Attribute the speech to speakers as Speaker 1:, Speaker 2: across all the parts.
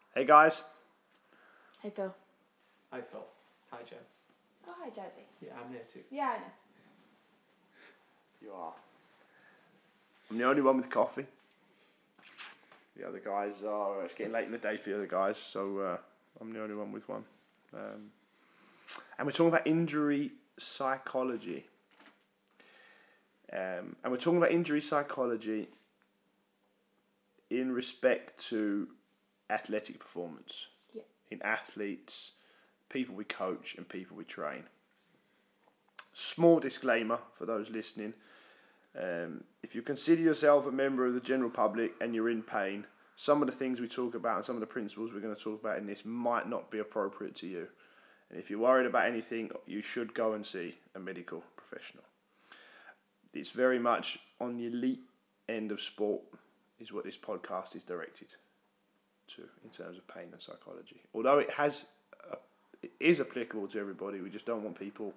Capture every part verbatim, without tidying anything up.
Speaker 1: Hey guys.
Speaker 2: Hey Phil.
Speaker 3: Hi Phil. Hi Jen.
Speaker 2: Oh, hi Jazzy.
Speaker 3: Yeah, I'm here too.
Speaker 2: Yeah, I know.
Speaker 1: You are. I'm the only one with coffee. The other guys are, it's getting late in the day for the other guys, so uh, I'm the only one with one. Um, and we're talking about injury psychology. Um, and we're talking about injury psychology in respect to athletic performance.
Speaker 2: Yeah.
Speaker 1: In athletes, people we coach and people we train. Small disclaimer for those listening. Um, if you consider yourself a member of the general public and you're in pain, some of the things we talk about and some of the principles we're going to talk about in this might not be appropriate to you. And if you're worried about anything, you should go and see a medical professional. It's very much on the elite end of sport is what this podcast is directed to in terms of pain and psychology. Although it has, uh, it is applicable to everybody, we just don't want people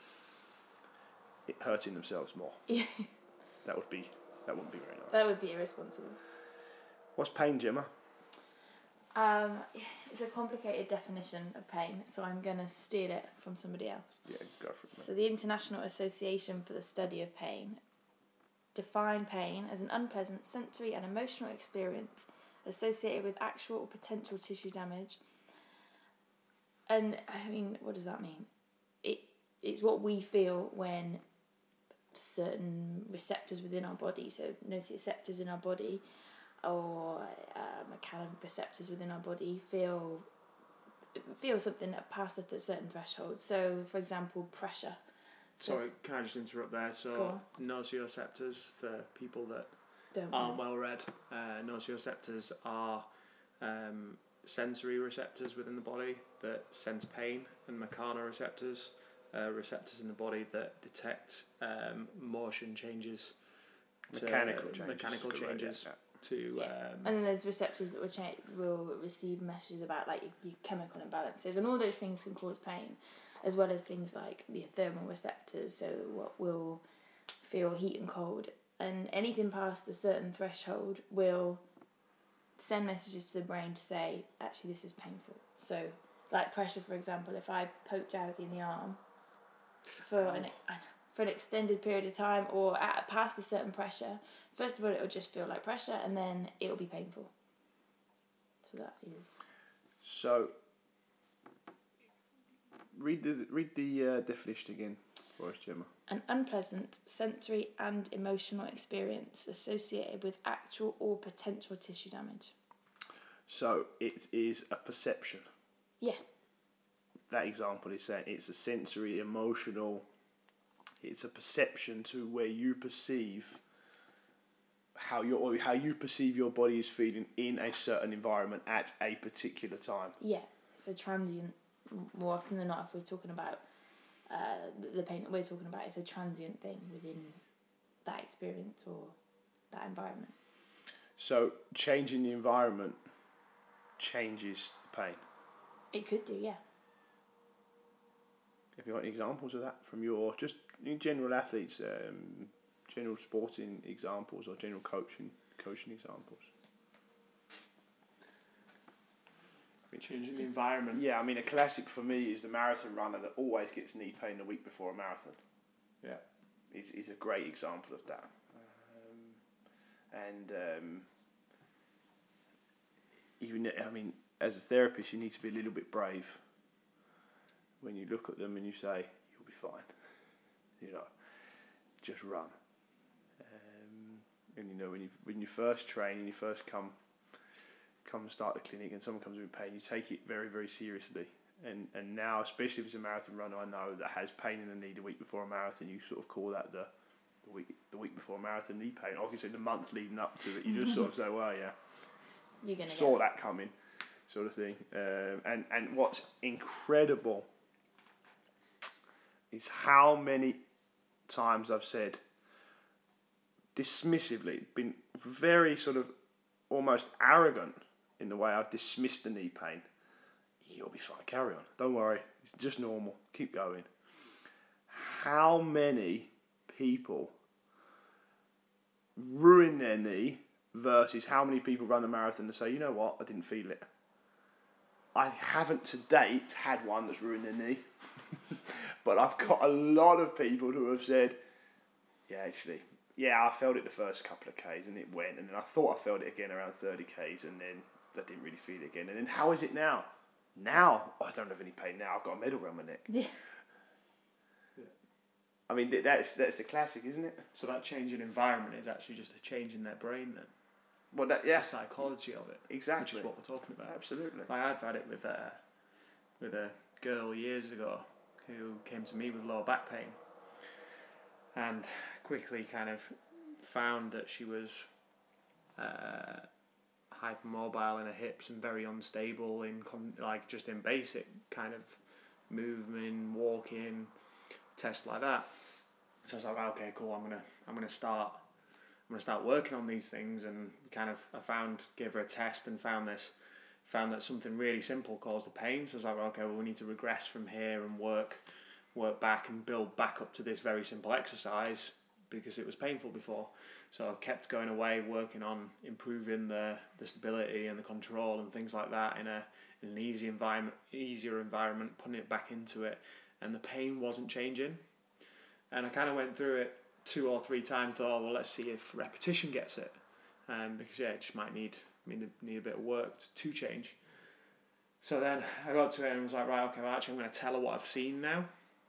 Speaker 1: hurting themselves more.
Speaker 2: Yeah.
Speaker 1: That would be, that wouldn't be very nice.
Speaker 2: That would be irresponsible.
Speaker 1: What's pain, Gemma?
Speaker 2: Um, it's a complicated definition of pain, so I'm going to steal it from somebody else.
Speaker 1: Yeah, go for it.
Speaker 2: So the International Association for the Study of Pain define pain as an unpleasant sensory and emotional experience associated with actual or potential tissue damage. And, I mean, what does that mean? It It's what we feel when certain receptors within our body, so nociceptors in our body, or uh, mechanoreceptors within our body feel feel something past a certain threshold. So, for example, pressure.
Speaker 3: Sorry, can I just interrupt there?
Speaker 2: Go
Speaker 3: So, nociceptors, for people that
Speaker 2: Don't
Speaker 3: aren't
Speaker 2: know.
Speaker 3: well read, uh, nociceptors are um, sensory receptors within the body that sense pain, and mechanoreceptors, uh, receptors in the body that detect um, motion changes. to-
Speaker 1: Mechanical changes.
Speaker 3: Mechanical
Speaker 1: Good word,
Speaker 3: changes.
Speaker 1: yeah.
Speaker 3: To
Speaker 2: Yeah.
Speaker 3: um,
Speaker 2: And then there's receptors that will, cha- will receive messages about like your, your chemical imbalances, and all those things can cause pain, as well as things like the thermal receptors, so what will feel heat and cold, and anything past a certain threshold will send messages to the brain to say, actually, this is painful. So, like pressure, for example, if I poke Jazzy in the arm for an for an extended period of time or at past a certain pressure, first of all, it'll just feel like pressure, and then it'll be painful. So that is...
Speaker 1: So, read the read the uh, definition again for us, Gemma.
Speaker 2: An unpleasant sensory and emotional experience associated with actual or potential tissue damage.
Speaker 1: So, it is a perception.
Speaker 2: Yeah.
Speaker 1: That example is saying it's a sensory, emotional, it's a perception to where you perceive how your or how you perceive your body is feeling in a certain environment at a particular time.
Speaker 2: Yeah. It's a transient, more often than not, if we're talking about uh, the pain that we're talking about, it's a transient thing within that experience or that environment.
Speaker 1: So, changing the environment changes the pain.
Speaker 2: It could do, yeah.
Speaker 1: Have you got any examples of that from your, just in general athletes, um, general sporting examples or general coaching coaching examples?
Speaker 3: changing the environment.
Speaker 1: Yeah, I mean, a classic for me is the marathon runner that always gets knee pain the week before a marathon.
Speaker 3: Yeah.
Speaker 1: Is is a great example of that. Um, and um, even, I mean, as a therapist, you need to be a little bit brave when you look at them and you say, you'll be fine. You know, just run. Um, and you know, when you when you first train and you first come come and start the clinic and someone comes with pain, you take it very, very seriously. And and now, especially if it's a marathon runner I know that has pain in the knee the week before a marathon, you sort of call that the the week the week before a marathon knee pain. Obviously, the month leading up to it, you just sort of say, well, yeah,
Speaker 2: You're gonna
Speaker 1: saw
Speaker 2: get
Speaker 1: that coming, sort of thing. Um, and and what's incredible is how many times I've said dismissively, been very sort of almost arrogant in the way I've dismissed the knee pain. You'll be fine, carry on, don't worry, it's just normal, keep going. How many people ruin their knee versus how many people run the marathon and say, you know what, I didn't feel it. I haven't to date had one that's ruined their knee, but I've got a lot of people who have said, yeah, actually, yeah, I felt it the first couple of Ks and it went, and then I thought I felt it again around thirty Ks, and then I didn't really feel it again. And then how is it now? Now, oh, I don't have any pain now. I've got a medal around my neck.
Speaker 2: Yeah.
Speaker 1: I mean, that's that's the classic, isn't it?
Speaker 3: So that change in environment is actually just a change in their brain then.
Speaker 1: Well, that yeah,
Speaker 3: It's the psychology of it.
Speaker 1: exactly.
Speaker 3: Which is what we're talking about.
Speaker 1: Absolutely.
Speaker 3: Like I've had it with a with a girl years ago who came to me with lower back pain, and quickly kind of found that she was uh, hypermobile in her hips and very unstable in con- like just in basic kind of movement, walking, tests like that. So I was like, right, okay, cool. I'm gonna I'm gonna start. I'm gonna start working on these things, and kind of I found gave her a test and found this, found that something really simple caused the pain. So I was like, well, okay, well we need to regress from here and work, work back and build back up to this very simple exercise because it was painful before. So I kept going away, working on improving the, the stability and the control and things like that in a in an easy environment, easier environment, putting it back into it, and the pain wasn't changing. And I kind of went through it two or three times, thought, well, let's see if repetition gets it, um, because yeah, it just might need need need a bit of work to change. So then I got to it and was like, right, okay, well actually I'm going to tell her what I've seen now,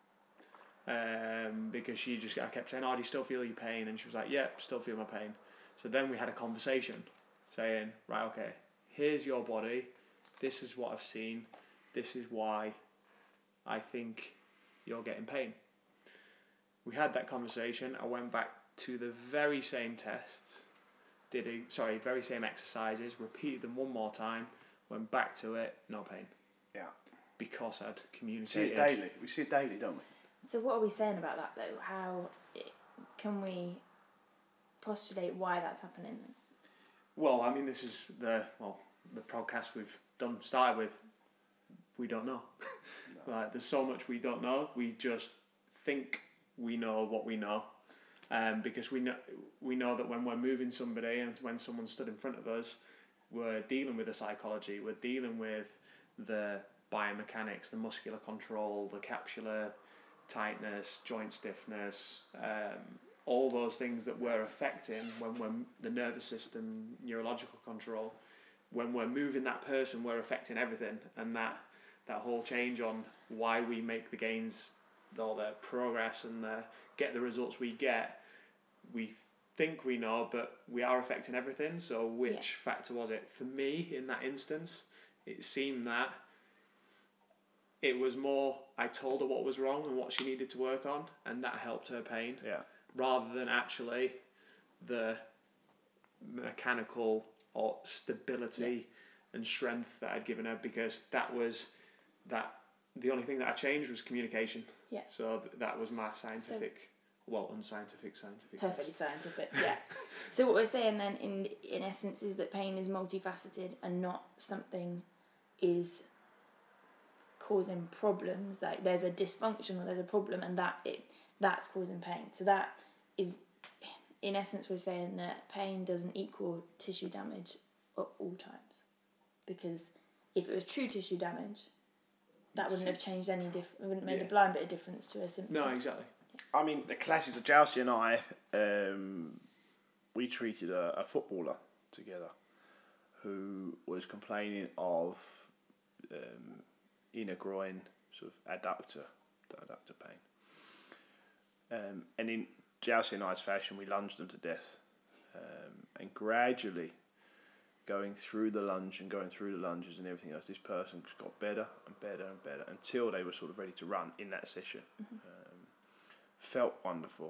Speaker 3: um, because she just I kept saying, oh, do you still feel your pain? And she was like, yeah, still feel my pain. So then we had a conversation, saying, right, okay, here's your body, this is what I've seen, this is why I think you're getting pain. We had that conversation. I went back to the very same tests, did a, sorry, very same exercises, repeated them one more time, went back to it, no pain.
Speaker 1: Yeah.
Speaker 3: Because I'd
Speaker 1: We see
Speaker 3: communicated.
Speaker 1: it daily. We see it daily, don't we?
Speaker 2: So what are we saying about that though? How it, can we postulate why that's happening then?
Speaker 3: Well, I mean, this is the well the podcast we've done started with. We don't know.
Speaker 1: No.
Speaker 3: Like, there's so much we don't know. We just think we know what we know, um, because we know we know that when we're moving somebody and when someone stood in front of us, we're dealing with the psychology, we're dealing with the biomechanics, the muscular control, the capsular tightness, joint stiffness, um, all those things that we're affecting when we're the nervous system, neurological control. When we're moving that person, we're affecting everything, and that that whole change on why we make the gains, all the progress and the, get the results we get, we think we know, but we are affecting everything. So which
Speaker 2: Yeah.
Speaker 3: factor was it? For me, in that instance, it seemed that it was more I told her what was wrong and what she needed to work on, and that helped her pain,
Speaker 1: Yeah.
Speaker 3: rather than actually the mechanical or stability and strength that I'd given her, because that was that the only thing that I changed was communication.
Speaker 2: Yeah.
Speaker 3: So th- that was my scientific, well, unscientific scientific
Speaker 2: Perfectly
Speaker 3: test.
Speaker 2: scientific, yeah. So what we're saying then, in in essence, is that pain is multifaceted and not something is causing problems. Like there's a dysfunction or there's a problem, and that it that's causing pain. So that is, in essence, we're saying that pain doesn't equal tissue damage at all times, because if it was true tissue damage, that wouldn't have changed any diff. It wouldn't have made
Speaker 3: Yeah.
Speaker 2: a blind bit of difference to a symptom.
Speaker 3: No, exactly.
Speaker 1: I mean, the classics of Jousty and I, um, we treated a, a footballer together who was complaining of um, inner groin, sort of adductor, adductor pain. Um, and in Jousty and I's fashion, we lunged them to death. Um, and gradually, going through the lunge and going through the lunges and everything else, this person just got better and better and better until they were sort of ready to run in that session.
Speaker 2: Mm-hmm.
Speaker 1: Um, felt wonderful.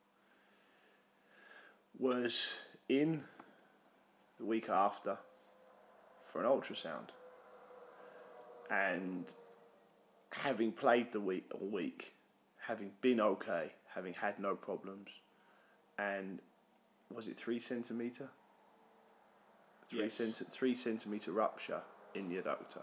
Speaker 1: Was in the week after for an ultrasound, and having played the week all week, having been okay, having had no problems, and was it three centimetre? Three,
Speaker 3: Yes.
Speaker 1: centi- three centimetre rupture in the adductor.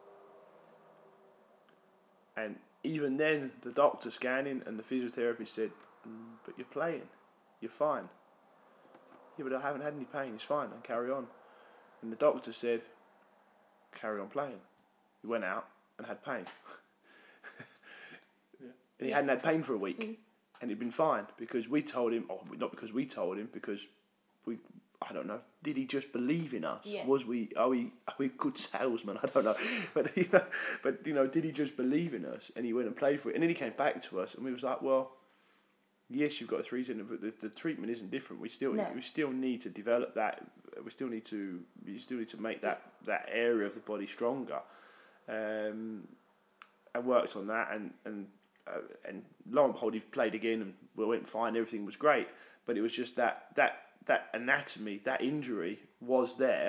Speaker 1: And even then, the doctor scanning and the physiotherapist said, mm, but you're playing, you're fine. Yeah, but I haven't had any pain, it's fine, and carry on. And the doctor said, carry on playing, he went out and had pain.
Speaker 3: Yeah.
Speaker 1: And he hadn't had pain for a week.
Speaker 2: Mm.
Speaker 1: And he'd been fine because we told him, or not because we told him, because we, I don't know, did he just believe in us?
Speaker 2: Yeah.
Speaker 1: Was we, are we, are we good salesmen? I don't know. But, you know, but, you know, did he just believe in us? And he went and played for it. And then he came back to us and we was like, well, yes, you've got a three center, but the, the treatment isn't different. We still,
Speaker 2: No.
Speaker 1: we still need to develop that. We still need to, we still need to make that, that area of the body stronger. Um, I worked on that and, and, Uh, and lo and behold, he played again, and we went fine. Everything was great, but it was just that that that anatomy, that injury was there.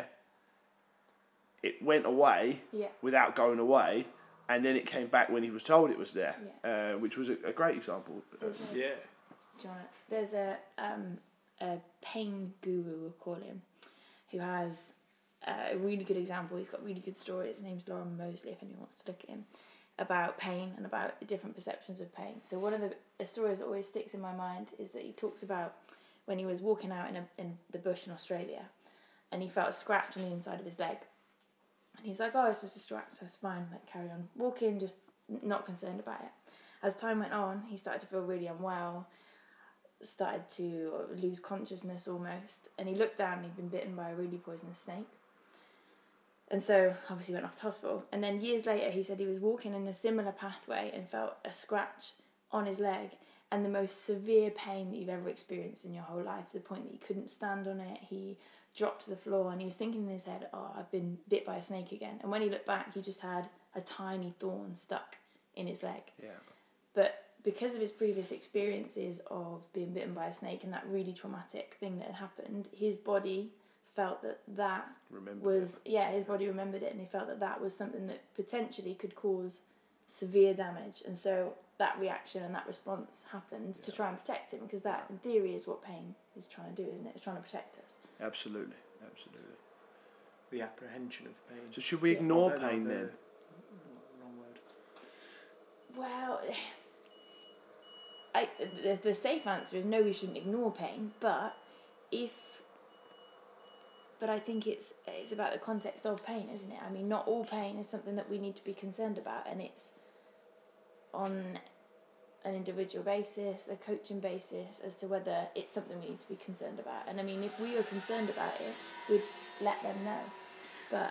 Speaker 1: It went away
Speaker 2: Yeah.
Speaker 1: without going away, and then it came back when he was told it was there,
Speaker 2: Yeah.
Speaker 1: uh, which was a, a great example.
Speaker 2: There's a,
Speaker 3: Yeah.
Speaker 2: do you wanna, there's a um a pain guru, we'll call him, who has uh, a really good example. He's got really good stories. His name's Lauren Mosley, if anyone wants to look at him, about pain and about different perceptions of pain. So one of the, the stories that always sticks in my mind is that he talks about when he was walking out in a, in the bush in Australia and he felt a scratch on the inside of his leg. And he's like, oh, it's just a scratch, so it's fine, like carry on walking, just not concerned about it. As time went on, he started to feel really unwell, started to lose consciousness almost, and he looked down and he'd been bitten by a really poisonous snake. And so, obviously, went off to hospital. And then years later, he said he was walking in a similar pathway and felt a scratch on his leg and the most severe pain that you've ever experienced in your whole life, to the point that he couldn't stand on it. He dropped to the floor and he was thinking in his head, oh, I've been bit by a snake again. And when he looked back, he just had a tiny thorn stuck in his leg.
Speaker 1: Yeah.
Speaker 2: But because of his previous experiences of being bitten by a snake and that really traumatic thing that had happened, his body felt that that
Speaker 1: Remember
Speaker 2: was it. yeah his body remembered it, and he felt that that was something that potentially could cause severe damage, and so that reaction and that response happened yeah. to try and protect him, because that in theory is what pain is trying to do, isn't it? It's trying to protect us.
Speaker 1: Absolutely, absolutely.
Speaker 3: The apprehension of pain.
Speaker 1: So should we
Speaker 2: Yeah.
Speaker 1: ignore
Speaker 3: Oh, no,
Speaker 1: pain
Speaker 3: no,
Speaker 1: then?
Speaker 3: the- Wrong word.
Speaker 2: Well, I the, the safe answer is no, we shouldn't ignore pain, but if But I think it's it's about the context of pain, isn't it? I mean, not all pain is something that we need to be concerned about, and it's on an individual basis, a coaching basis, as to whether it's something we need to be concerned about. And I mean, if we are concerned about it, we'd let them know. But,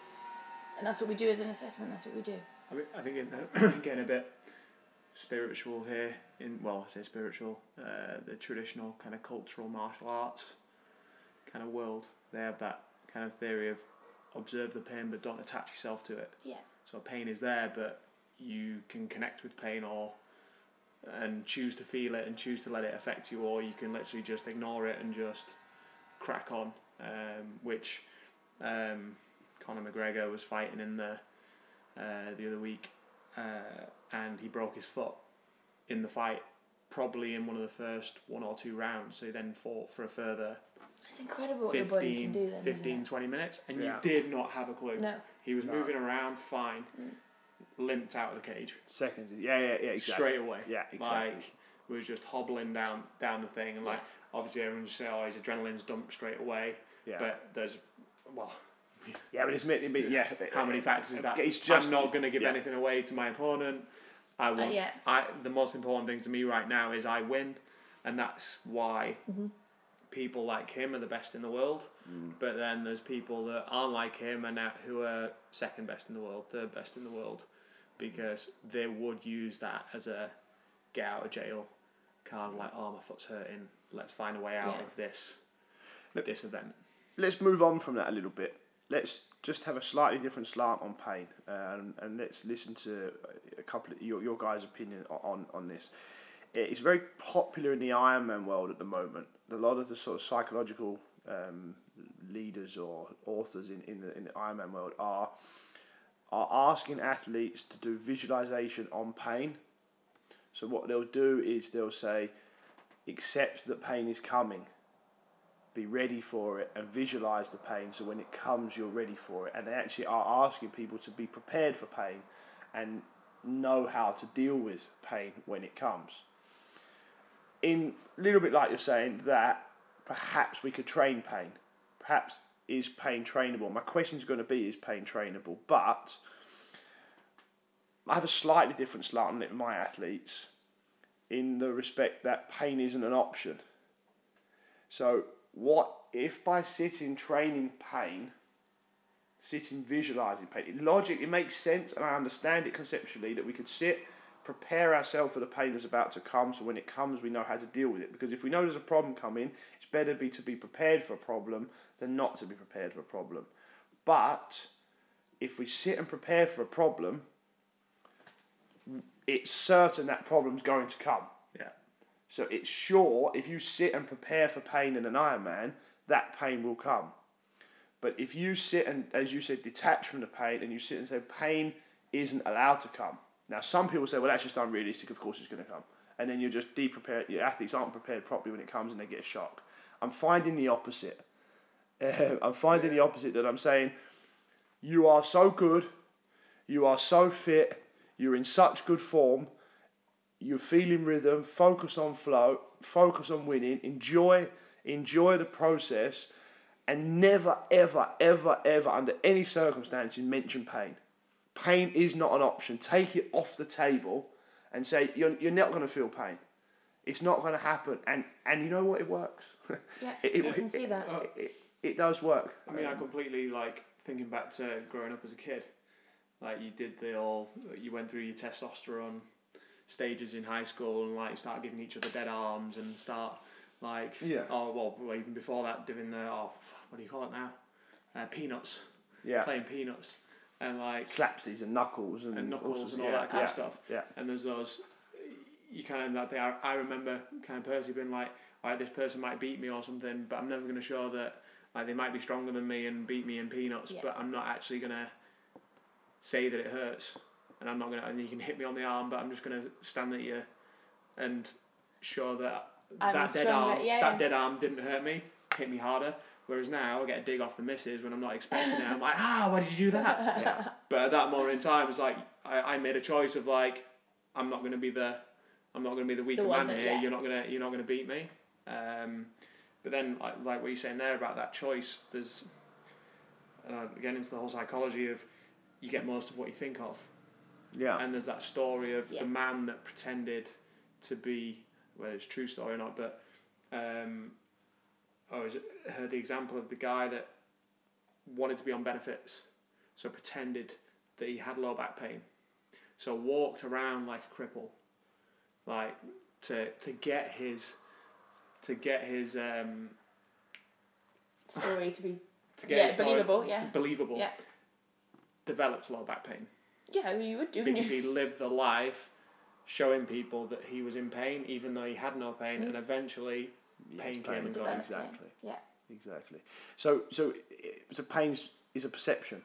Speaker 2: and that's what we do as an assessment, that's what we do.
Speaker 3: I mean, I think in the, getting a bit spiritual here, in well, I say spiritual, uh, the traditional kind of cultural martial arts kind of world, they have that kind of theory of observe the pain but don't attach yourself to it.
Speaker 2: Yeah.
Speaker 3: So pain is there, but you can connect with pain or and choose to feel it and choose to let it affect you, or you can literally just ignore it and just crack on. Um, which um, Conor McGregor was fighting in the uh, the other week, uh, and he broke his foot in the fight, probably in one of the first one or two rounds. So he then fought for a further
Speaker 2: It's incredible what your body can do then,
Speaker 3: fifteen,
Speaker 2: isn't it?
Speaker 3: twenty minutes, and
Speaker 1: Yeah.
Speaker 3: you did not have a clue.
Speaker 2: No.
Speaker 3: He was
Speaker 1: No.
Speaker 3: moving around fine,
Speaker 2: Mm.
Speaker 3: limped out of the cage
Speaker 1: Seconds. Yeah, yeah, yeah, exactly.
Speaker 3: straight away.
Speaker 1: Yeah, exactly.
Speaker 3: Like, was just hobbling down down the thing, and like obviously everyone just say, oh, his adrenaline's dumped straight away.
Speaker 1: Yeah.
Speaker 3: But there's, well,
Speaker 1: Yeah, but it's meant to be, yeah.
Speaker 3: how many factors is that?
Speaker 1: It's just
Speaker 3: I'm not going to give
Speaker 1: yeah.
Speaker 3: anything away to my opponent. I want.
Speaker 2: yeah.
Speaker 3: I the most important thing to me right now is I win, and that's why
Speaker 2: Mm-hmm.
Speaker 3: people like him are the best in the world.
Speaker 1: Mm.
Speaker 3: But then there's people that aren't like him and that, who are second best in the world, third best in the world, because they would use that as a get out of jail card. Like, oh, my foot's hurting. Let's find a way out
Speaker 2: Yeah.
Speaker 3: of this
Speaker 1: Look,
Speaker 3: this event.
Speaker 1: Let's move on from that a little bit. Let's just have a slightly different slant on pain, um, and let's listen to a couple of your your guys' opinion on on this. It's very popular in the Ironman world at the moment. A lot of the sort of psychological um, leaders or authors in, in the in the Ironman world are are asking athletes to do visualization on pain. So what they'll do is they'll say, accept that pain is coming. Be ready for it and visualize the pain, so when it comes you're ready for it. And they actually are asking people to be prepared for pain and know how to deal with pain when it comes. In a little bit like you're saying, that perhaps we could train pain. Perhaps is pain trainable? My question is going to be, is pain trainable? But I have a slightly different slant on it with my athletes, in the respect that pain isn't an option. So what if by sitting training pain, sitting visualising pain, in logic it makes sense and I understand it conceptually that we could sit, prepare ourselves for the pain that's about to come, so when it comes we know how to deal with it. Because if we know there's a problem coming, it's better be to be prepared for a problem than not to be prepared for a problem. But if we sit and prepare for a problem, it's certain that problem's going to come.
Speaker 3: Yeah.
Speaker 1: So it's sure, if you sit and prepare for pain in an Ironman, that pain will come. But if you sit and, as you said, detach from the pain, and you sit and say, pain isn't allowed to come. Now, some people say, well, that's just unrealistic, of course it's going to come. And then you're just de-prepared, your athletes aren't prepared properly when it comes and they get a shock. I'm finding the opposite. Uh, I'm finding the opposite, that I'm saying, you are so good, you are so fit, you're in such good form, you're feeling rhythm, focus on flow, focus on winning, enjoy, enjoy the process, and never, ever, ever, ever, under any circumstances, mention pain. Pain is not an option. Take it off the table and say, you're, you're not going to feel pain. It's not going to happen. And and you know what? It works.
Speaker 2: Yeah,
Speaker 1: it,
Speaker 2: I
Speaker 1: it,
Speaker 2: can see
Speaker 1: it,
Speaker 2: that.
Speaker 1: It, it, it does work.
Speaker 3: I mean, I completely, like, thinking back to growing up as a kid, like, you did the all, you went through your testosterone stages in high school and, like, start giving each other dead arms and start, like,
Speaker 1: Yeah.
Speaker 3: oh, well, even before that, doing the, oh, what do you call it now? Uh, peanuts.
Speaker 1: Yeah.
Speaker 3: Playing peanuts. And, like...
Speaker 1: Slapsies and knuckles and...
Speaker 3: And knuckles
Speaker 1: all sorts,
Speaker 3: and all
Speaker 1: yeah,
Speaker 3: that kind
Speaker 1: yeah,
Speaker 3: of stuff.
Speaker 1: Yeah.
Speaker 3: And there's those... You kind of... that thing, I, I remember kind of personally being like, alright, this person might beat me or something, but I'm never going to show that, like, they might be stronger than me and beat me in peanuts,
Speaker 2: Yeah.
Speaker 3: but I'm not actually going to say that it hurts. And I'm not going to... And you can hit me on the arm, but I'm just going to stand at you and show that
Speaker 2: I'm
Speaker 3: that dead
Speaker 2: stronger,
Speaker 3: arm,
Speaker 2: yeah,
Speaker 3: that
Speaker 2: yeah.
Speaker 3: dead arm didn't hurt me, hit me harder. Whereas now I get a dig off the missus when I'm not expecting it. I'm like, ah, why did you do that?
Speaker 1: Yeah.
Speaker 3: But at that moment in time, it's like I, I made a choice of like, I'm not going to be the, I'm not going to be the weaker
Speaker 2: The one
Speaker 3: man
Speaker 2: that-
Speaker 3: here.
Speaker 2: yeah.
Speaker 3: You're not gonna, you're not gonna beat me. Um, but then like, like what you're saying there about that choice, there's, uh, again into the whole psychology of, you get most of what you think of.
Speaker 1: Yeah.
Speaker 3: And there's that story of
Speaker 2: Yeah.
Speaker 3: the man that pretended to be, whether it's a true story or not, but um, I always heard the example of the guy that wanted to be on benefits, so pretended that he had low back pain, so walked around like a cripple, like to to get his to get his um,
Speaker 2: Story to be
Speaker 3: to get
Speaker 2: Yeah,
Speaker 3: his story
Speaker 2: believable, yeah.
Speaker 3: believable.
Speaker 2: Yeah.
Speaker 3: Develops low back pain
Speaker 2: yeah, well, you would do. wouldn't
Speaker 3: because
Speaker 2: you?
Speaker 3: he lived the life showing people that he was in pain, even though he had no pain,
Speaker 2: Mm.
Speaker 3: and eventually
Speaker 1: Yes,
Speaker 3: pain
Speaker 1: pain
Speaker 3: came and
Speaker 1: got
Speaker 3: got him.
Speaker 1: exactly.
Speaker 2: Yeah.
Speaker 1: Exactly. So, so, it- so pain is, is a perception.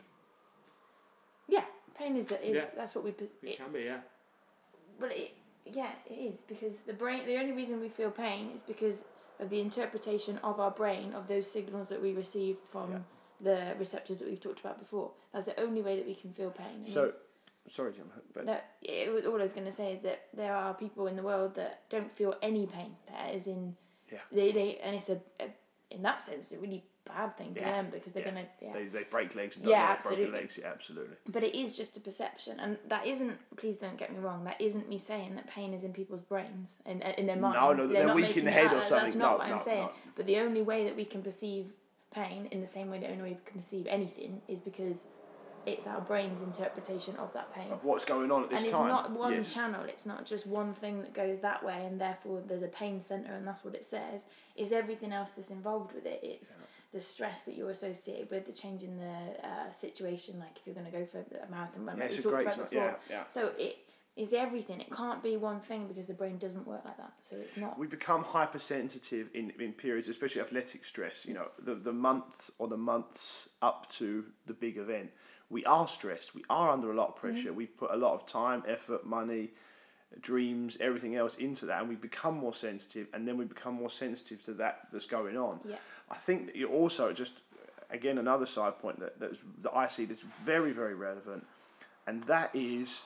Speaker 2: Yeah, pain is that is
Speaker 3: Yeah.
Speaker 2: that's what we. pe-
Speaker 3: It
Speaker 2: It,
Speaker 3: can be, yeah.
Speaker 2: well, it, yeah, it is because the brain. The only reason we feel pain is because of the interpretation of our brain of those signals that we receive from
Speaker 1: Yeah.
Speaker 2: the receptors that we've talked about before. That's the only way that we can feel pain. I
Speaker 1: So,
Speaker 2: mean,
Speaker 1: sorry, Jim, but
Speaker 2: that it was all I was going to say is that there are people in the world that don't feel any pain. That is in,
Speaker 1: Yeah.
Speaker 2: they they and it's a, a in that sense a really bad thing for
Speaker 1: Yeah.
Speaker 2: them because they're
Speaker 1: Yeah.
Speaker 2: gonna yeah.
Speaker 1: they, they break legs and
Speaker 2: Yeah,
Speaker 1: don't like broken
Speaker 2: absolutely.
Speaker 1: legs. Yeah, absolutely.
Speaker 2: But it is just a perception, and that isn't. Please don't get me wrong. That isn't me saying that pain is in people's brains and in their minds.
Speaker 1: No, no, that they're
Speaker 2: not
Speaker 1: weak in
Speaker 2: making
Speaker 1: the
Speaker 2: it
Speaker 1: head
Speaker 2: out.
Speaker 1: or
Speaker 2: That's
Speaker 1: something.
Speaker 2: not
Speaker 1: No,
Speaker 2: what
Speaker 1: no,
Speaker 2: I'm saying.
Speaker 1: no.
Speaker 2: But the only way that we can perceive pain in the same way the only way we can perceive anything is because it's our brain's interpretation of that pain.
Speaker 1: Of what's going on at this
Speaker 2: And it's
Speaker 1: time.
Speaker 2: not one
Speaker 1: Yes.
Speaker 2: channel, it's not just one thing that goes that way and therefore there's a pain centre and that's what it says. It's everything else that's involved with it. It's
Speaker 1: Yeah.
Speaker 2: the stress that you're associated with, the change in the uh, situation, like if you're going to go for a marathon run,
Speaker 1: Yeah,
Speaker 2: like
Speaker 1: it's
Speaker 2: we
Speaker 1: a
Speaker 2: talked
Speaker 1: great
Speaker 2: about
Speaker 1: example.
Speaker 2: before.
Speaker 1: Yeah, yeah.
Speaker 2: So it is everything. It can't be one thing because the brain doesn't work like that. So it's not.
Speaker 1: We become hypersensitive in, in periods, especially athletic stress. You know, the, the month or the months up to the big event, we are stressed. We are under a lot of pressure. We've put a lot of time, effort, money, dreams, everything else into that, and we become more sensitive, and then we become more sensitive to that that's going on.
Speaker 2: Yeah.
Speaker 1: I think that you also just, again, another side point that that's, that I see that's very, very relevant, and that is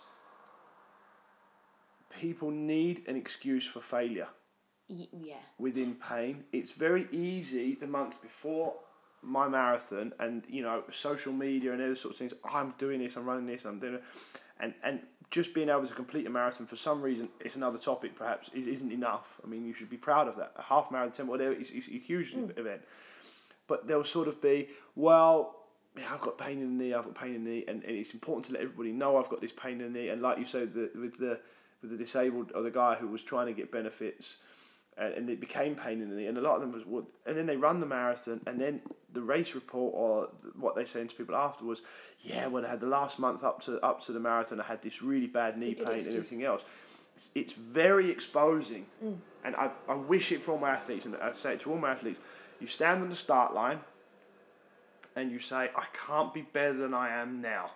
Speaker 1: people need an excuse for failure
Speaker 2: Y- yeah.
Speaker 1: within pain. It's very easy the months before my marathon and, you know, social media and other sorts of things, I'm doing this, I'm running this, I'm doing it. And and just being able to complete a marathon for some reason, it's another topic perhaps, is, isn't enough. I mean, you should be proud of that. A half marathon, whatever, is, is a huge mm. event. But there'll sort of be, well, yeah, I've got pain in the knee, I've got pain in the knee, and, and it's important to let everybody know I've got this pain in the knee. And like you said, the, with the with the disabled or the guy who was trying to get benefits, and, and it became pain in the knee, and a lot of them was, well, and then they run the marathon, and then the race report or what they say to people afterwards, yeah, well, I had the last month up to up to the marathon, I had this really bad knee pain and everything else. It's, it's very exposing, mm. and I I wish it for all my athletes, and I say it to all my athletes. You stand on the start line and you say, I can't be better than I am now.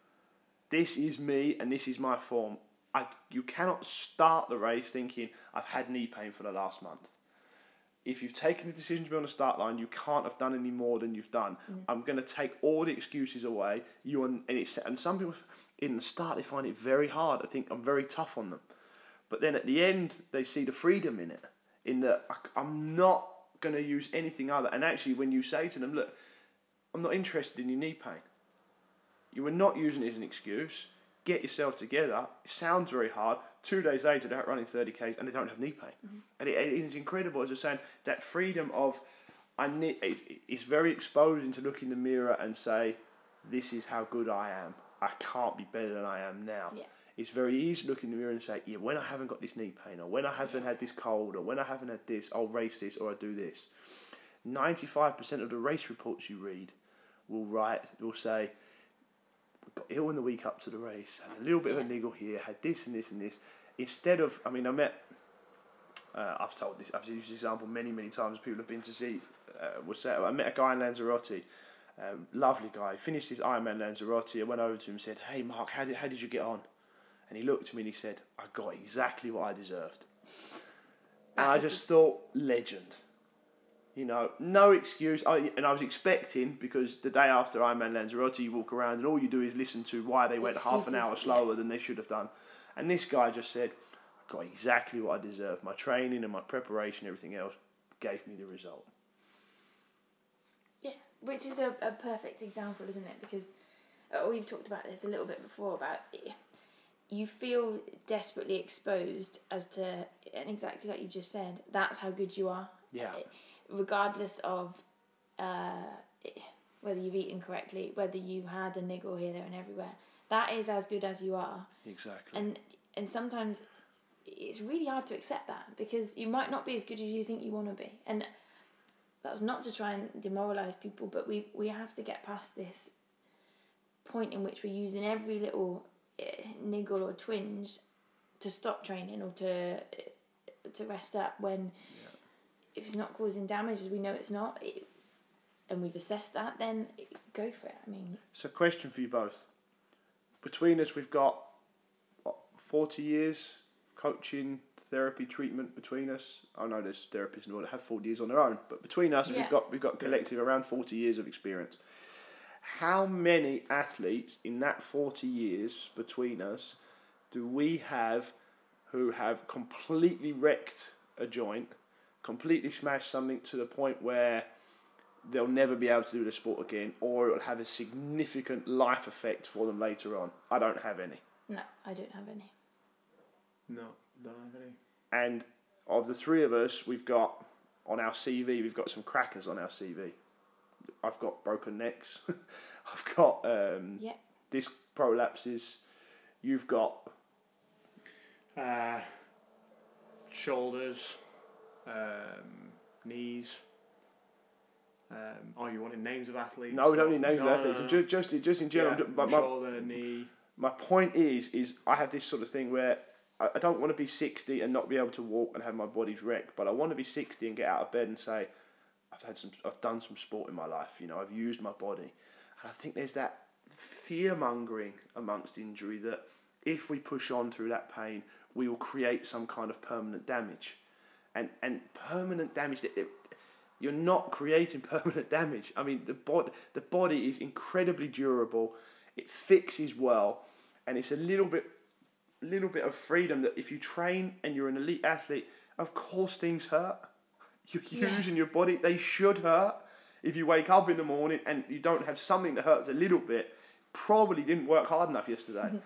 Speaker 1: This is me and this is my form. I, you cannot start the race thinking, I've had knee pain for the last month. If you've taken the decision to be on the start line, you can't have done any more than you've done. Mm. I'm going to take all the excuses away. You and, and, it's, and some people in the start, they find it very hard. I think I'm very tough on them. But then at the end, they see the freedom in it. In that I'm not going to use anything other. And actually, when you say to them, look, I'm not interested in your knee pain. You were not using it as an excuse. Get yourself together. It sounds very hard. Two days later, they're out running thirty kays and they don't have knee pain. Mm-hmm. And it, it is incredible, as I was saying, that freedom of, I need, it's, it's very exposing to look in the mirror and say, this is how good I am. I can't be better than I am now.
Speaker 2: Yeah.
Speaker 1: It's very easy to look in the mirror and say, yeah, when I haven't got this knee pain, or when I haven't had this cold, or when I haven't had this, I'll race this, or I'll do this. ninety-five percent of the race reports you read will write, will say, got ill in the week up to the race, had a little bit yeah. of a niggle here, had this and this and this. Instead of, I mean, I met, uh, I've told this, I've used this example many, many times. People have been to see, uh, will say, I met a guy in Lanzarote, um, lovely guy, finished his Ironman Lanzarote. I went over to him and said, hey, Mark, how did, how did you get on? And he looked at me and he said, I got exactly what I deserved. And I just thought, legend. You know, no excuse. I, and I was expecting, because the day after Ironman Lanzarote, you walk around and all you do is listen to why they went Excuses, half an hour slower yeah. than they should have done. And this guy just said, I got exactly what I deserved. My training and my preparation, everything else, gave me the result.
Speaker 2: Yeah, which is a, a perfect example, isn't it? Because uh, we've talked about this a little bit before, about it. You feel desperately exposed as to, and exactly like you just said, that's how good you are.
Speaker 1: Yeah.
Speaker 2: Regardless of uh, whether you've eaten correctly, whether you had a niggle here, there and everywhere, that is as good as you are.
Speaker 1: Exactly.
Speaker 2: And and sometimes it's really hard to accept that, because you might not be as good as you think you want to be. And that's not to try and demoralise people, but we, we have to get past this point in which we're using every little niggle or twinge to stop training or to to rest up, when yeah. if it's not causing damage, as we know it's not, it, and we've assessed that, then it, go for it. I mean,
Speaker 1: so question for you both. Between us, we've got what, forty years coaching, therapy, treatment between us. I know there's therapists in the world that have forty years on their own, but between us, yeah. we've got we've got collective around forty years of experience. How many athletes in that forty years between us do we have who have completely wrecked a joint, completely smashed something to the point where they'll never be able to do the sport again, or it'll have a significant life effect for them later on? I don't have any.
Speaker 2: No, I don't have any.
Speaker 3: No, don't have any.
Speaker 1: And of the three of us, we've got, on our C V, we've got some crackers on our C V. I've got broken necks. I've got um,
Speaker 2: yep.
Speaker 1: disc prolapses. You've got
Speaker 3: uh, shoulders, um, knees. Um, oh, you wanted names of athletes?
Speaker 1: No, we don't need names no, of athletes. No, no. Just, just, just in general.
Speaker 3: Yeah,
Speaker 1: my, my,
Speaker 3: shoulder, knee.
Speaker 1: My point is, is I have this sort of thing where I, I don't want to be sixty and not be able to walk and have my body's wrecked, but I want to be sixty and get out of bed and say, I've had some, I've done some sport in my life. You know, I've used my body, and I think there's that fear mongering amongst injury that if we push on through that pain, we will create some kind of permanent damage, and and permanent damage. It, it, you're not creating permanent damage. I mean, the body, the body is incredibly durable. It fixes well, and it's a little bit, little bit of freedom that if you train and you're an elite athlete, of course things hurt. You're yeah. using your body. They should hurt. If you wake up in the morning and you don't have something that hurts a little bit, probably didn't work hard enough yesterday.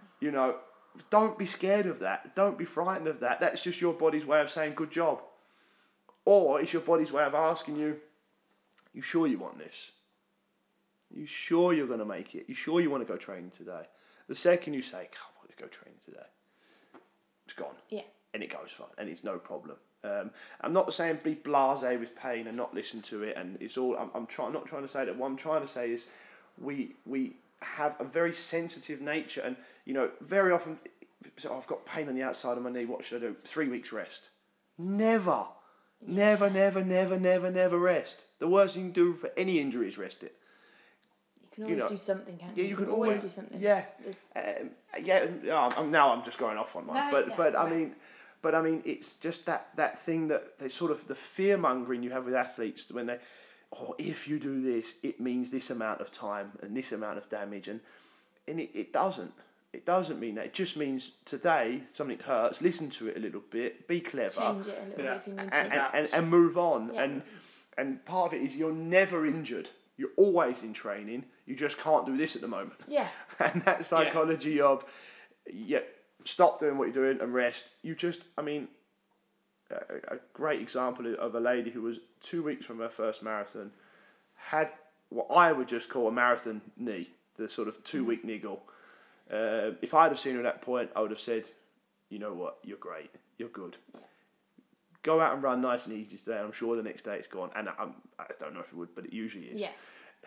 Speaker 1: You know, don't be scared of that. Don't be frightened of that. That's just your body's way of saying good job. Or it's your body's way of asking you, you sure you want this? You sure you're going to make it? You sure you want to go training today? The second you say, "I want to go training today," it's gone.
Speaker 2: Yeah.
Speaker 1: And it goes fine, and it's no problem. Um, I'm not saying be blasé with pain and not listen to it, and it's all. I'm, I'm trying. Not trying to say that. What I'm trying to say is, we we have a very sensitive nature, and you know, very often, so I've got pain on the outside of my knee. What should I do? Three weeks rest. Never, never, never, never, never, never rest. The worst you can do for any injury is rest it.
Speaker 2: You can always
Speaker 1: You know,
Speaker 2: do something, can't
Speaker 1: Yeah,
Speaker 2: you?
Speaker 1: you
Speaker 2: can
Speaker 1: can
Speaker 2: always
Speaker 1: always
Speaker 2: do something.
Speaker 1: Yeah,
Speaker 2: There's-
Speaker 1: um, yeah. yeah, I'm, now I'm just going off on one,
Speaker 2: No,
Speaker 1: but
Speaker 2: yeah,
Speaker 1: but I
Speaker 2: right.
Speaker 1: mean, but I mean, it's just that that thing that they sort of the fear mongering you have with athletes when they, oh, if you do this, it means this amount of time and this amount of damage, and and it, it doesn't. It doesn't mean that. It just means today something hurts. Listen to it a little bit. Be clever.
Speaker 2: Change it a little
Speaker 3: Yeah.
Speaker 2: bit if you need
Speaker 1: and,
Speaker 2: to.
Speaker 1: and, and, and move on.
Speaker 2: Yeah.
Speaker 1: And and part of it is you're never injured. You're always in training. You just can't do this at the moment.
Speaker 2: Yeah.
Speaker 1: And that psychology of, yeah, stop doing what you're doing and rest. You just, I mean, a, a great example of a lady who was two weeks from her first marathon, had what I would just call a marathon knee, the sort of two-week niggle. Uh, if I'd have seen her at that point, I would have said, you know what, you're great, you're good.
Speaker 2: Yeah.
Speaker 1: Go out and run nice and easy today. I'm sure the next day it's gone. And I'm, I don't know if it would, but it usually is.
Speaker 2: Yeah.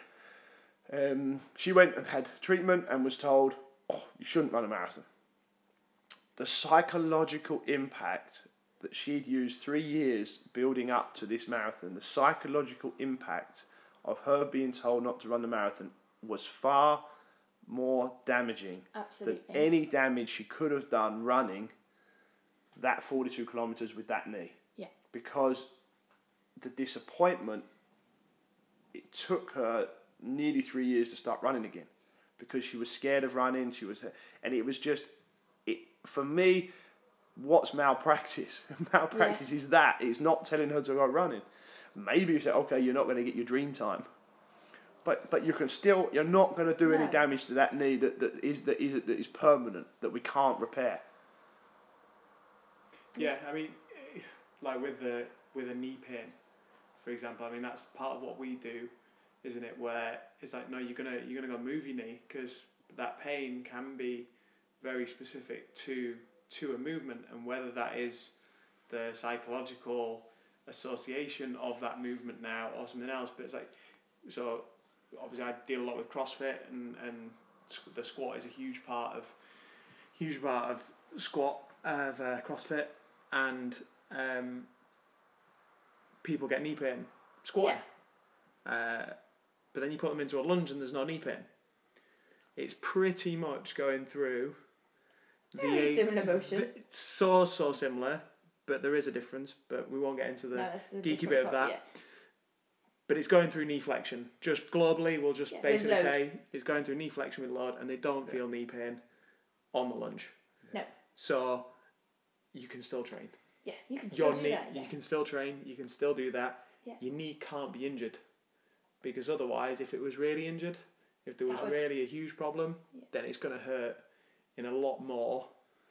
Speaker 1: Um, she went and had treatment and was told, oh, you shouldn't run a marathon. The psychological impact that she'd used three years building up to this marathon, the psychological impact of her being told not to run the marathon was far more damaging
Speaker 2: Absolutely.
Speaker 1: than any damage she could have done running that forty-two kilometres with that knee.
Speaker 2: Yeah.
Speaker 1: Because the disappointment, it took her nearly three years to start running again because she was scared of running. She was, and it was just, it for me, what's malpractice? Malpractice
Speaker 2: Yeah.
Speaker 1: is that. It's not telling her to go running. Maybe you say, okay, you're not going to get your dream time. But but you can still, you're not going to do any
Speaker 2: No.
Speaker 1: damage to that knee that, that is that is that is permanent, that we can't repair.
Speaker 3: Yeah, I mean, eh, like with the with a knee pin, for example. I mean, that's part of what we do, isn't it? Where it's like, no, you're gonna you're gonna go move your knee because that pain can be very specific to to a movement, and whether that is the psychological association of that movement now or something else. But it's like, so obviously I deal a lot with CrossFit, and and the squat is a huge part of huge part of squat of uh, CrossFit. And um, people get knee pain squatting. Uh, but then you put them into a lunge and there's no knee pain. It's pretty much going through
Speaker 2: Very similar motion.
Speaker 3: v- so, so similar, but there is a difference, but we won't get into the
Speaker 2: No, that's a
Speaker 3: geeky
Speaker 2: different
Speaker 3: bit of
Speaker 2: part,
Speaker 3: that. But it's going through knee flexion. Just globally, we'll just
Speaker 2: Yeah, with
Speaker 3: basically
Speaker 2: load.
Speaker 3: say it's going through knee flexion with load, and they don't feel knee pain on the lunge.
Speaker 2: No.
Speaker 3: So you can still train.
Speaker 2: Yeah, you can still
Speaker 3: Your
Speaker 2: do
Speaker 3: knee,
Speaker 2: that. Yeah.
Speaker 3: you can still train. You can still do that.
Speaker 2: Yeah.
Speaker 3: Your knee can't be injured, because otherwise, if it was really injured, if there was
Speaker 2: That would-
Speaker 3: really a huge problem,
Speaker 2: Yeah.
Speaker 3: then it's going to hurt in a lot more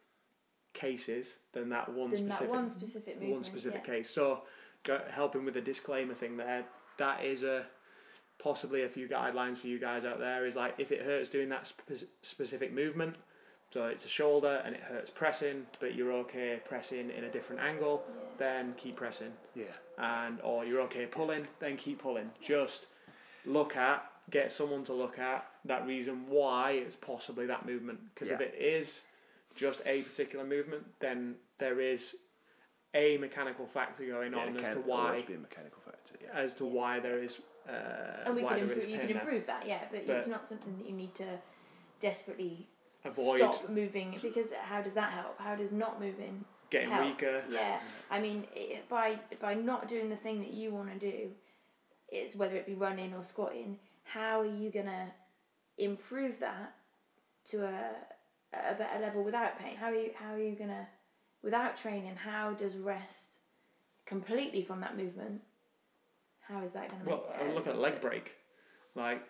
Speaker 3: cases than that one
Speaker 2: Than
Speaker 3: specific
Speaker 2: that one specific movement.
Speaker 3: one specific
Speaker 2: yeah.
Speaker 3: case. So, go, helping with the disclaimer thing there, that is a possibly a few guidelines for you guys out there. Is like, if it hurts doing that spe- specific movement, so it's a shoulder and it hurts pressing, but you're okay pressing in a different angle,
Speaker 2: Yeah.
Speaker 3: then keep pressing.
Speaker 1: Yeah.
Speaker 3: And or you're okay pulling, then keep pulling. Just look at, get someone to look at that reason why it's possibly that movement. Because if
Speaker 1: Yeah.
Speaker 3: it is just a particular movement, then there is a mechanical factor going
Speaker 1: Yeah,
Speaker 3: on
Speaker 1: it
Speaker 3: as
Speaker 1: can
Speaker 3: to why
Speaker 1: always be a mechanical factor. Yeah.
Speaker 3: as to why there is uh,
Speaker 2: And we
Speaker 3: why
Speaker 2: can
Speaker 3: there
Speaker 2: improve,
Speaker 3: is
Speaker 2: you
Speaker 3: pain
Speaker 2: can
Speaker 3: there.
Speaker 2: improve that, yeah, but,
Speaker 3: But-
Speaker 2: it's not something that you need to desperately
Speaker 3: Avoid
Speaker 2: stop moving, because how does that help? How does not moving
Speaker 3: getting
Speaker 2: help?
Speaker 3: weaker.
Speaker 2: Yeah, I mean, it, by by not doing the thing that you want to do, it's whether it be running or squatting. How are you gonna improve that to a a better level without pain? How are you how are you gonna without training? How does rest completely from that movement? How is that gonna
Speaker 3: Well,
Speaker 2: make?
Speaker 3: I
Speaker 2: uh,
Speaker 3: look at
Speaker 2: make
Speaker 3: leg
Speaker 2: it-
Speaker 3: break. Like,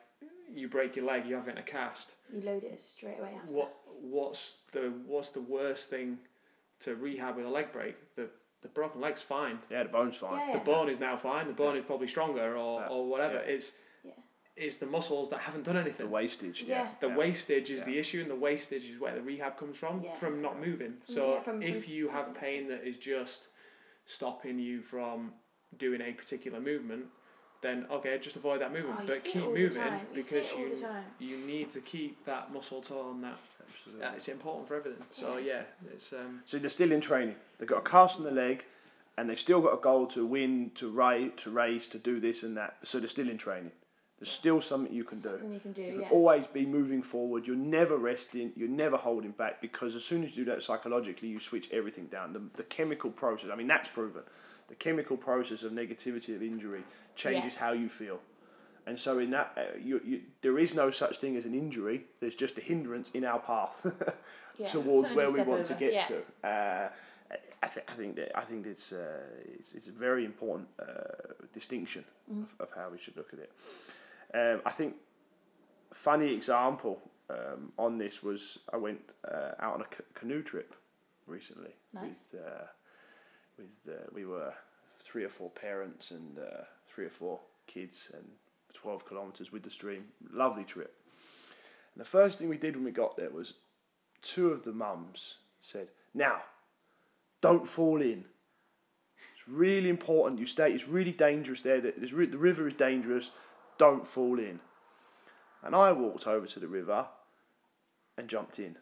Speaker 3: you break your leg, you have it in a cast.
Speaker 2: You load it straight away after.
Speaker 3: What what's the what's the worst thing to rehab with a leg break? The the broken leg's fine.
Speaker 1: Yeah, the bone's fine.
Speaker 2: Yeah, yeah.
Speaker 3: The bone is now fine. The bone
Speaker 1: Yeah.
Speaker 3: is probably stronger or,
Speaker 1: Yeah.
Speaker 3: or whatever.
Speaker 1: Yeah.
Speaker 3: It's
Speaker 2: Yeah.
Speaker 3: it's the muscles that haven't done anything.
Speaker 1: The wastage.
Speaker 2: Yeah.
Speaker 1: Yeah.
Speaker 3: The
Speaker 1: yeah.
Speaker 3: wastage is
Speaker 1: Yeah.
Speaker 3: the issue, and the wastage is where the rehab comes from,
Speaker 2: Yeah.
Speaker 3: from not moving. So
Speaker 2: Yeah, from-
Speaker 3: if
Speaker 2: from
Speaker 3: you have
Speaker 2: fitness.
Speaker 3: pain that is just stopping you from doing a particular movement, then okay, just avoid that movement,
Speaker 2: Oh, you
Speaker 3: but
Speaker 2: see it
Speaker 3: keep
Speaker 2: all the
Speaker 3: moving
Speaker 2: time. You see
Speaker 3: because
Speaker 2: it all
Speaker 3: you
Speaker 2: the time.
Speaker 3: you need to keep that muscle tone. That
Speaker 1: Absolutely.
Speaker 3: that it's important for everything. So yeah, it's um,
Speaker 1: So they're still in training. They've got a cast on the leg, and they've still got a goal to win, to race, to race, to do this and that. So they're still in training. There's still something you can do.
Speaker 2: Something you can do,
Speaker 1: You can
Speaker 2: yeah.
Speaker 1: always be moving forward. You're never resting. You're never holding back, because as soon as you do that psychologically, you switch everything down. The, the chemical process, I mean, that's proven. The chemical process of negativity, of injury, changes
Speaker 2: Yeah.
Speaker 1: how you feel. And so in that, uh, you, you, there is no such thing as an injury. There's just a hindrance in our path
Speaker 2: Yeah.
Speaker 1: towards
Speaker 2: Something
Speaker 1: where
Speaker 2: to
Speaker 1: we
Speaker 2: step
Speaker 1: want to
Speaker 2: over.
Speaker 1: get
Speaker 2: Yeah.
Speaker 1: to. Uh, I, th- I think that I think it's, uh, it's it's a very important uh, distinction
Speaker 2: Mm.
Speaker 1: of, of how we should look at it. Um, I think a funny example um, on this was I went uh, out on a ca- canoe trip recently.
Speaker 2: Nice.
Speaker 1: With uh, with uh, we were three or four parents and uh, three or four kids, and twelve kilometres with the stream. Lovely trip. And the first thing we did when we got there was two of the mums said, "Now, don't fall in. It's really important. You stay. It's really dangerous there. There's re- the river is dangerous. Don't fall in." And I walked over to the river and jumped in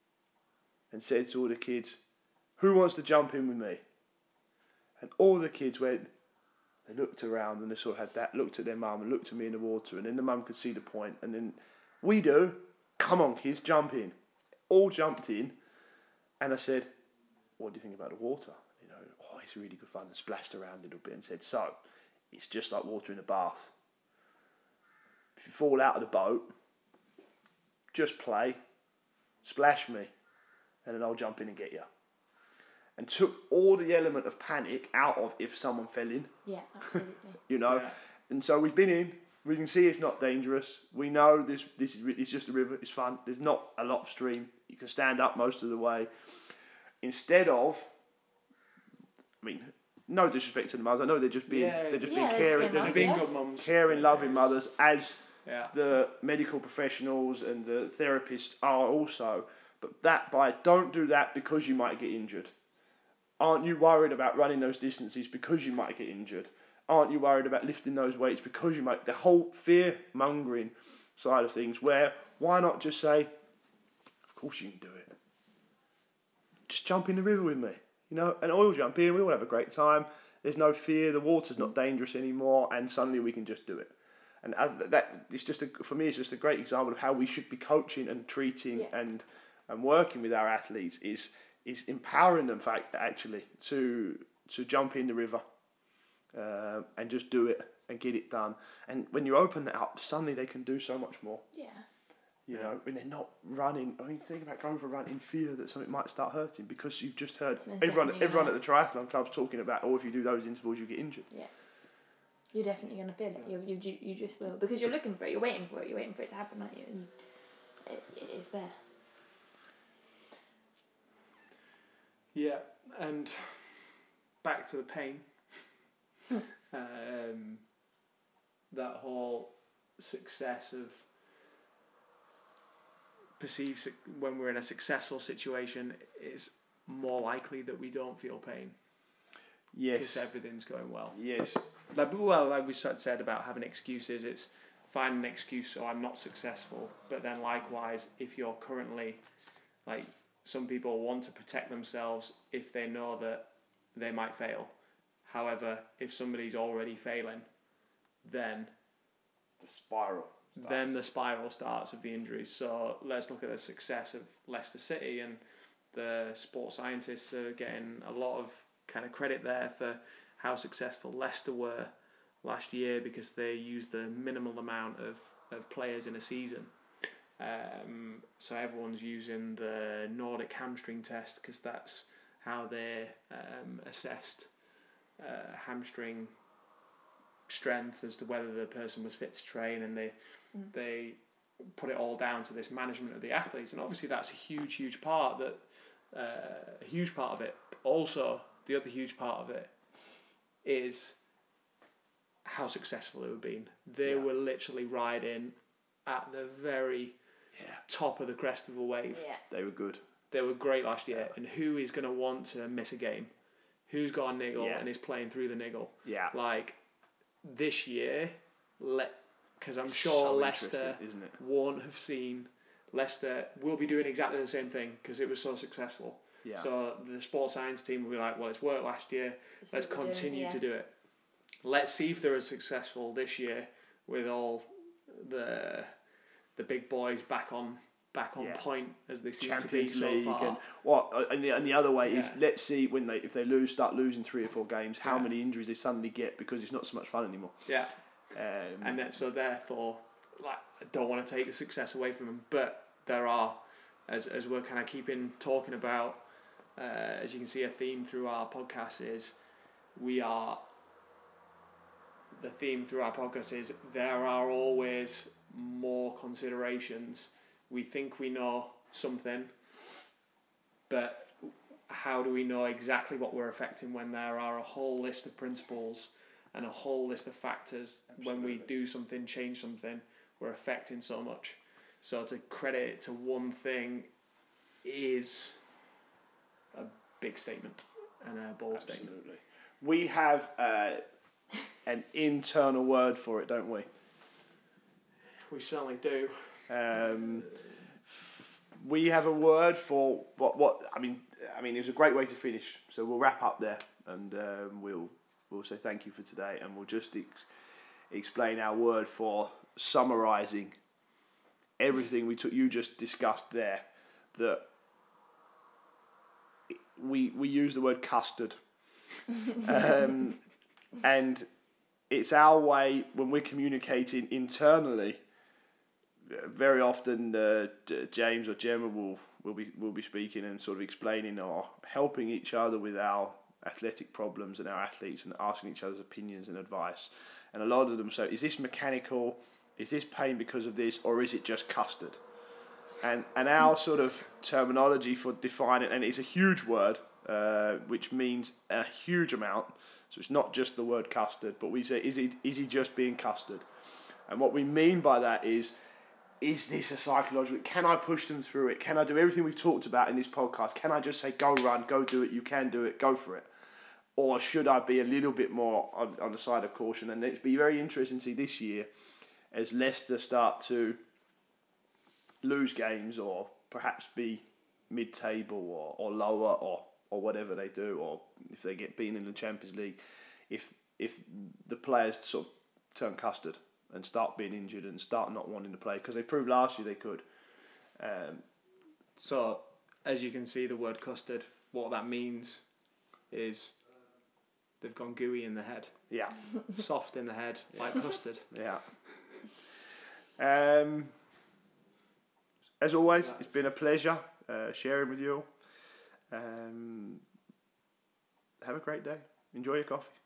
Speaker 1: and said to all the kids, "Who wants to jump in with me?" And all the kids went. They looked around and they sort of had that, looked at their mum and looked at me in the water, and then the mum could see the point, and then we do. Come on, kids, jump in. All jumped in, and I said, "What do you think about the water?" You know, "Oh, it's really good fun," and splashed around a little bit and said, "So, it's just like water in a bath. If you fall out of the boat, just play, splash me, and then I'll jump in and get you." And took all the element of panic out of if someone fell in,
Speaker 2: Yeah, absolutely.
Speaker 1: you know.
Speaker 3: Yeah.
Speaker 1: And so we've been in. We can see it's not dangerous. We know this. This is it's just a river. It's fun. There's not a lot of stream. You can stand up most of the way. Instead of, I mean, no disrespect to the mothers. I know they're just being
Speaker 3: Yeah.
Speaker 1: they're just
Speaker 2: Yeah,
Speaker 1: being
Speaker 2: they're
Speaker 1: caring,
Speaker 2: just
Speaker 1: they're
Speaker 2: being
Speaker 1: just
Speaker 3: being
Speaker 1: being
Speaker 2: yeah.
Speaker 3: good mums.
Speaker 1: caring, loving mothers, as
Speaker 3: Yeah.
Speaker 1: the medical professionals and the therapists are also. But that by don't do that because you might get injured. Aren't you worried about running those distances because you might get injured? Aren't you worried about lifting those weights because you might... The whole fear-mongering side of things, where why not just say, "Of course you can do it. Just jump in the river with me." You know, and we'll jump in, we all have a great time. There's no fear, the water's not dangerous anymore, and suddenly we can just do it. And that it's just a, for me, it's just a great example of how we should be coaching and treating
Speaker 2: Yeah.
Speaker 1: and and working with our athletes is is empowering them, fact actually, to to jump in the river uh, and just do it and get it done. And when you open that up, suddenly they can do so much more.
Speaker 2: Yeah.
Speaker 1: You know, when they're not running. I mean, think about going for a run in fear that something might start hurting because you've just heard
Speaker 2: It's
Speaker 1: everyone
Speaker 2: definitely
Speaker 1: everyone at
Speaker 2: gonna-
Speaker 1: the triathlon club's talking about, "Oh, if you do those intervals, you get injured."
Speaker 2: Yeah. You're definitely going to feel it. You, you, you just will. Because you're looking for it. You're waiting for it. You're waiting for it to happen, aren't you? And it, it is there.
Speaker 3: Yeah, and back to the pain. um, that whole success of perceived suc- when we're in a successful situation, it's more likely that we don't feel pain because
Speaker 1: Yes.
Speaker 3: everything's going well.
Speaker 1: Yes.
Speaker 3: Like, well, like we said said about having excuses, it's find an excuse so I'm not successful. But then likewise, if you're currently, like, some people want to protect themselves if they know that they might fail. However, if somebody's already failing, then
Speaker 1: The spiral. starts.
Speaker 3: then the spiral starts of the injuries. So let's look at the success of Leicester City, and the sports scientists are getting a lot of kind of credit there for how successful Leicester were last year because they used the minimal amount of, of players in a season. Um, so everyone's using the Nordic hamstring test because that's how they um, assessed uh, hamstring strength as to whether the person was fit to train, and they mm. they put it all down to this management of the athletes, and obviously that's a huge, huge part that uh, a huge part of it. Also, the other huge part of it is how successful they were being. They yeah. were literally riding at the very yeah. top of the crest of a wave.
Speaker 2: Yeah.
Speaker 1: They were good.
Speaker 3: They were great last year, yeah. and who is going to want to miss a game? Who's got a niggle
Speaker 1: yeah.
Speaker 3: and is playing through the niggle?
Speaker 1: Yeah.
Speaker 3: Like this year, let because I'm
Speaker 1: it's
Speaker 3: sure
Speaker 1: so
Speaker 3: Leicester
Speaker 1: isn't it?
Speaker 3: won't have seen. Leicester will be doing exactly the same thing because it was so successful.
Speaker 1: Yeah.
Speaker 3: So the sports science team will be like, well, it's worked last year.
Speaker 2: This
Speaker 3: Let's continue doing, yeah. to do it. Let's see if they're as successful this year with all the the big boys back on back on yeah. point as they seem
Speaker 1: Champions
Speaker 3: to be
Speaker 1: League
Speaker 3: so far.
Speaker 1: And what and the, and the other way
Speaker 3: yeah.
Speaker 1: is let's see when they if they lose start losing three or four games how
Speaker 3: yeah.
Speaker 1: many injuries they suddenly get because it's not so much fun anymore.
Speaker 3: Yeah.
Speaker 1: Um,
Speaker 3: and then so therefore, like I don't want to take the success away from them, but there are, as as we're kind of keeping talking about, uh, as you can see, a theme through our podcast is we are. The theme through our podcast is there are always more considerations. We think we know something, but how do we know exactly what we're affecting when there are a whole list of principles and a whole list of factors? Absolutely. When we do something, change something, we're affecting so much. So to credit it to one thing is a big statement and a bold
Speaker 1: Absolutely.
Speaker 3: statement.
Speaker 1: We have uh, an internal word for it, don't we?
Speaker 3: We certainly do.
Speaker 1: Um, we have a word for what? What I mean, I mean, it was a great way to finish. So we'll wrap up there, and um, we'll we'll say thank you for today, and we'll just ex- explain our word for summarising everything we took. You just discussed there that we we use the word custard, um, and it's our way when we're communicating internally. Very often, uh, James or Gemma will will be will be speaking and sort of explaining or helping each other with our athletic problems and our athletes and asking each other's opinions and advice. And a lot of them say, "Is this mechanical? Is this pain because of this, or is it just custard?" And and our sort of terminology for defining, and it's a huge word, uh, which means a huge amount. So it's not just the word custard, but we say, "Is he is he just being custard?" And what we mean by that is. Is this a psychological? Can I push them through it? Can I do everything we've talked about in this podcast? Can I just say, go run, go do it, you can do it, go for it? Or should I be a little bit more on, on the side of caution? And it'll be very interesting to see this year as Leicester start to lose games or perhaps be mid-table or, or lower or, or whatever they do, or if they get beaten in the Champions League, if if the players sort of turn custard and start being injured and start not wanting to play, because they proved last year they could. Um,
Speaker 3: so, as you can see, the word custard, what that means is they've gone gooey in the head.
Speaker 1: Yeah.
Speaker 3: Soft in the head, like custard.
Speaker 1: Yeah. Um, as always, it's been a pleasure uh, sharing with you all. Um, have a great day. Enjoy your coffee.